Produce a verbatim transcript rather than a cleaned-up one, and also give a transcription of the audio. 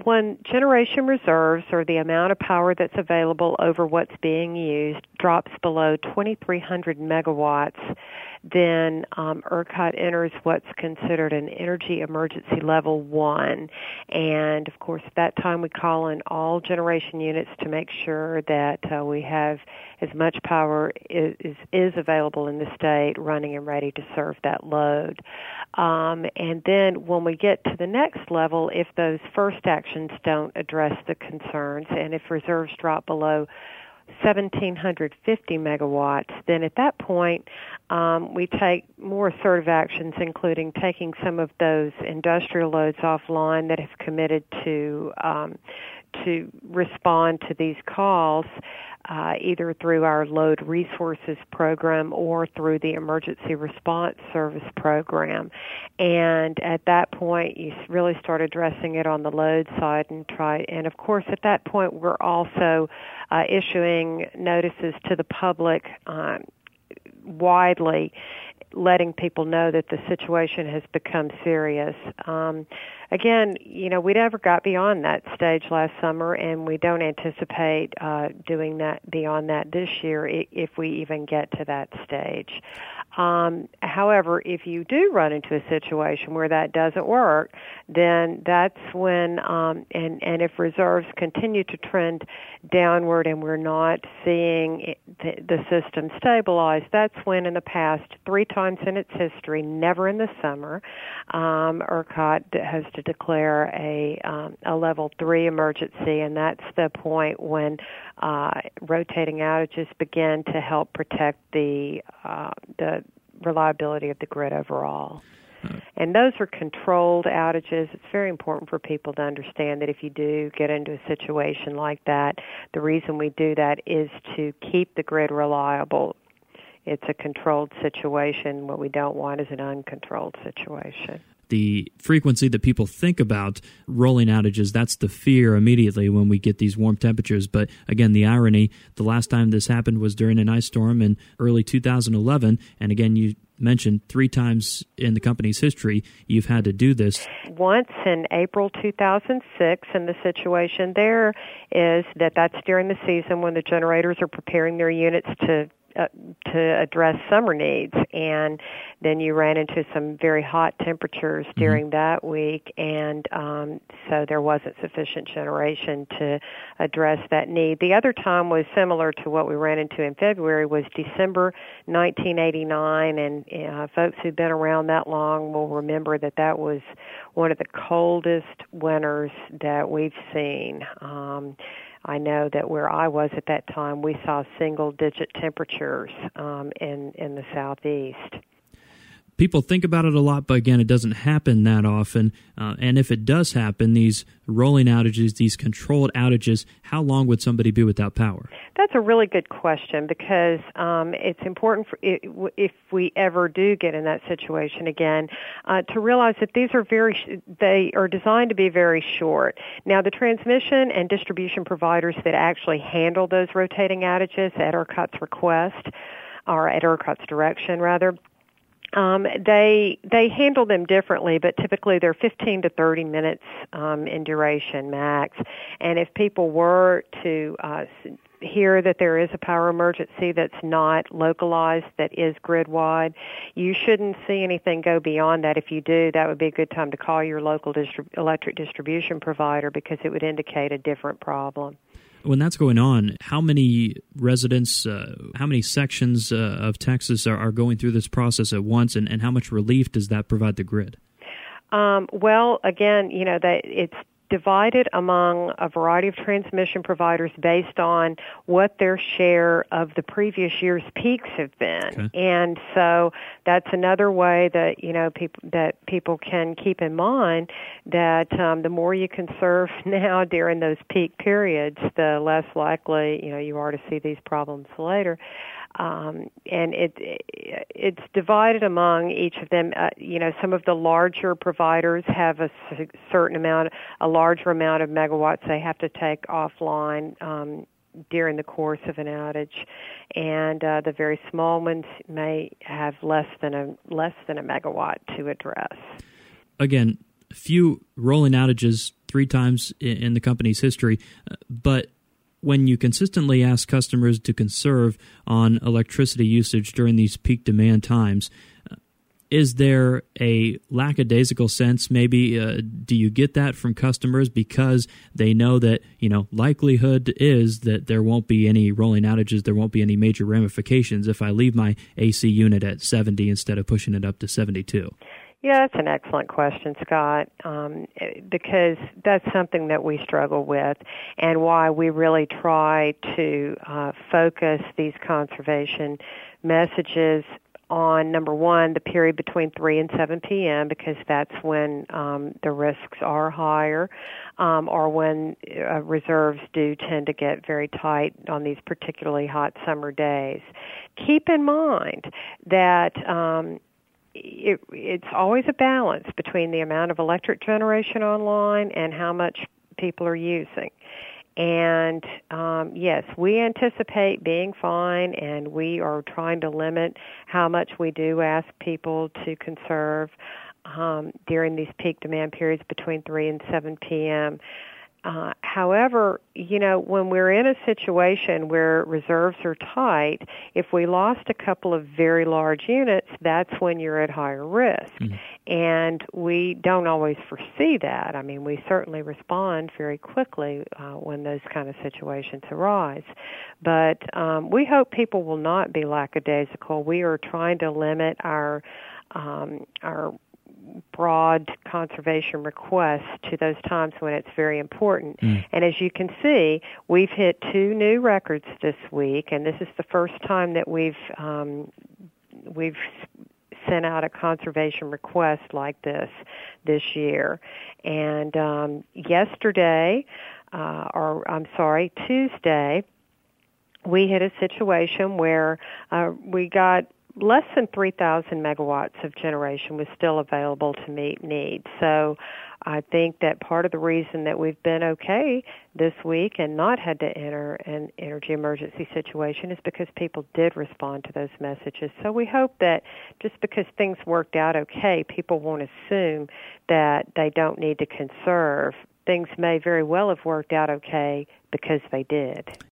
when generation reserves, or the amount of power that's available over what's being used, drops below twenty-three hundred megawatts, then um, ERCOT enters what's considered an energy emergency level one. And, of course, at that time we call in all generation units to make sure that uh, we have as much power is, is, is available in the state running and ready to serve that load. Um, and then when we get to the next level, if those first actions don't address the concerns, and if reserves drop below one thousand seven hundred fifty megawatts, then at that point um, we take more assertive actions, including taking some of those industrial loads offline that have committed to um, to respond to these calls, uh, either through our Load Resources program or through the Emergency Response Service program. And at that point, you really start addressing it on the load side and try. And of course, at that point, we're also uh, issuing notices to the public um, widely, letting people know that the situation has become serious. Um, again, you know, we never got beyond that stage last summer, and we don't anticipate uh, doing that beyond that this year if we even get to that stage. Um, however, if you do run into a situation where that doesn't work, then that's when, um, and, and if reserves continue to trend downward and we're not seeing it, the, the system stabilize, that's when in the past, three times in its history, never in the summer, um, ERCOT has to declare a, um, a level three emergency, and that's the point when uh, rotating outages begin to help protect the uh, the reliability of the grid overall. And those are controlled outages. It's very important for people to understand that if you do get into a situation like that, the reason we do that is to keep the grid reliable. It's a controlled situation. What we don't want is an uncontrolled situation. The frequency that people think about rolling outages, that's the fear immediately when we get these warm temperatures. But again, the irony, the last time this happened was during an ice storm in early two thousand eleven. And again, you mentioned three times in the company's history you've had to do this. Once in April two thousand six, and the situation there is that that's during the season when the generators are preparing their units to Uh, to address summer needs, and then you ran into some very hot temperatures during mm-hmm. that week, and um, so there wasn't sufficient generation to address that need. The other time was similar to what we ran into in February, was December nineteen eighty-nine, and uh, folks who've been around that long will remember that that was one of the coldest winters that we've seen. Um, I know that where I was at that time, we saw single-digit temperatures um, in, in the southeast. People think about it a lot, but again, it doesn't happen that often. Uh, and if it does happen, these rolling outages, these controlled outages, how long would somebody be without power? That's a really good question, because um, it's important for it, if we ever do get in that situation again, uh, to realize that these are very, they are designed to be very short. Now, the transmission and distribution providers that actually handle those rotating outages at ERCOT's request, or at ERCOT's direction, rather, Um, they they handle them differently, but typically they're fifteen to thirty minutes um, in duration max. And if people were to uh, hear that there is a power emergency that's not localized, that is grid-wide, you shouldn't see anything go beyond that. If you do, that would be a good time to call your local distrib- electric distribution provider, because it would indicate a different problem. When that's going on, how many residents, uh, how many sections uh, of Texas are, are going through this process at once, and, and how much relief does that provide the grid? Um, well, again, you know, that it's divided among a variety of transmission providers based on what their share of the previous year's peaks have been. Okay. And so that's another way that, you know, people that people can keep in mind that um, the more you conserve now during those peak periods, the less likely, you know, you are to see these problems later. Um, and it, it it's divided among each of them. Uh, you know, some of the larger providers have a c- certain amount, a larger amount of megawatts they have to take offline um, during the course of an outage, and uh, the very small ones may have less than a less than a megawatt to address. Again, few rolling outages three times in, in the company's history. Uh, but when you consistently ask customers to conserve on electricity usage during these peak demand times, uh, is there a lackadaisical sense maybe? Uh, do you get that from customers because they know that, you know, likelihood is that there won't be any rolling outages, there won't be any major ramifications if I leave my A C unit at seventy instead of pushing it up to seventy-two? Yeah, that's an excellent question, Scott, um, because that's something that we struggle with and why we really try to uh, focus these conservation messages on, number one, the period between three and seven p.m., because that's when um, the risks are higher, um, or when uh, reserves do tend to get very tight on these particularly hot summer days. Keep in mind that um, It, it's always a balance between the amount of electric generation online and how much people are using. And um, yes, we anticipate being fine, and we are trying to limit how much we do ask people to conserve um, during these peak demand periods between three and seven p.m. Uh, however, you know, when we're in a situation where reserves are tight, if we lost a couple of very large units, that's when you're at higher risk. Mm-hmm. And we don't always foresee that. I mean, we certainly respond very quickly uh, when those kind of situations arise. But um, we hope people will not be lackadaisical. We are trying to limit our um, our broad conservation requests to those times when it's very important. Mm. And as you can see, we've hit two new records this week, and this is the first time that we've um, we've sent out a conservation request like this this year. And um, yesterday, uh, or I'm sorry, Tuesday, we hit a situation where uh, we got less than three thousand megawatts of generation was still available to meet needs. So I think that part of the reason that we've been okay this week and not had to enter an energy emergency situation is because people did respond to those messages. So we hope that just because things worked out okay, people won't assume that they don't need to conserve. Things may very well have worked out okay because they did.